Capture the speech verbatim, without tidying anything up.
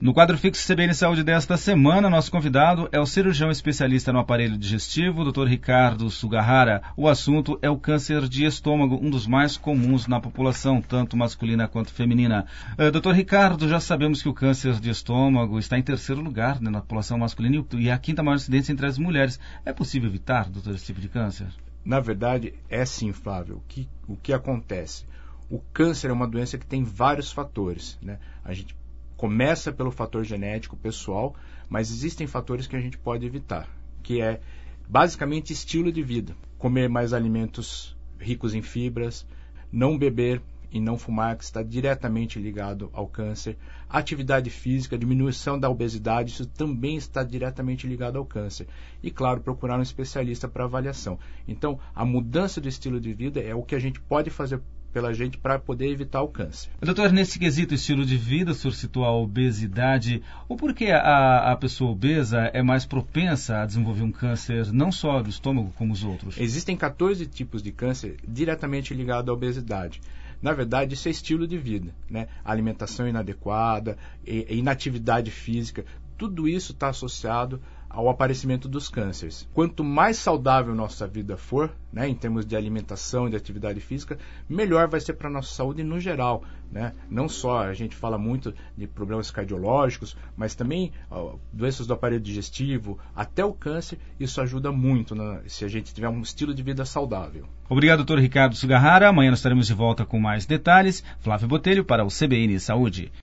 No quadro fixo C B N Saúde desta semana, nosso convidado é o cirurgião especialista no aparelho digestivo, doutor Ricardo Sugahara. O assunto é o câncer de estômago, um dos mais comuns na população, tanto masculina quanto feminina. Uh, doutor Ricardo, já sabemos que o câncer de estômago está em terceiro lugar, né, na população masculina e a quinta maior incidência entre as mulheres. É possível evitar, doutor, esse tipo de câncer? Na verdade, é sim, Flávio. O que, o que acontece? O câncer é uma doença que tem vários fatores, né? A gente começa pelo fator genético pessoal, mas existem fatores que a gente pode evitar, que é basicamente estilo de vida. Comer mais alimentos ricos em fibras, não beber e não fumar, que está diretamente ligado ao câncer. Atividade física, diminuição da obesidade, isso também está diretamente ligado ao câncer. E, claro, procurar um especialista para avaliação. Então, a mudança do estilo de vida é o que a gente pode fazer pela gente para poder evitar o câncer. Doutor, nesse quesito estilo de vida, o senhor citou a obesidade. O porquê a, a pessoa obesa é mais propensa a desenvolver um câncer, não só do estômago, como os outros? Existem quatorze tipos de câncer diretamente ligados à obesidade. Na verdade, isso é estilo de vida, né? Alimentação inadequada, inatividade física, tudo isso está associado ao aparecimento dos cânceres. Quanto mais saudável nossa vida for, né, em termos de alimentação e de atividade física, melhor vai ser para a nossa saúde no geral, né? Não só a gente fala muito de problemas cardiológicos, mas também ó, doenças do aparelho digestivo, até o câncer, isso ajuda muito, né, se a gente tiver um estilo de vida saudável. Obrigado, doutor Ricardo Sugahara. Amanhã nós estaremos de volta com mais detalhes. Flávio Botelho para o C B N Saúde.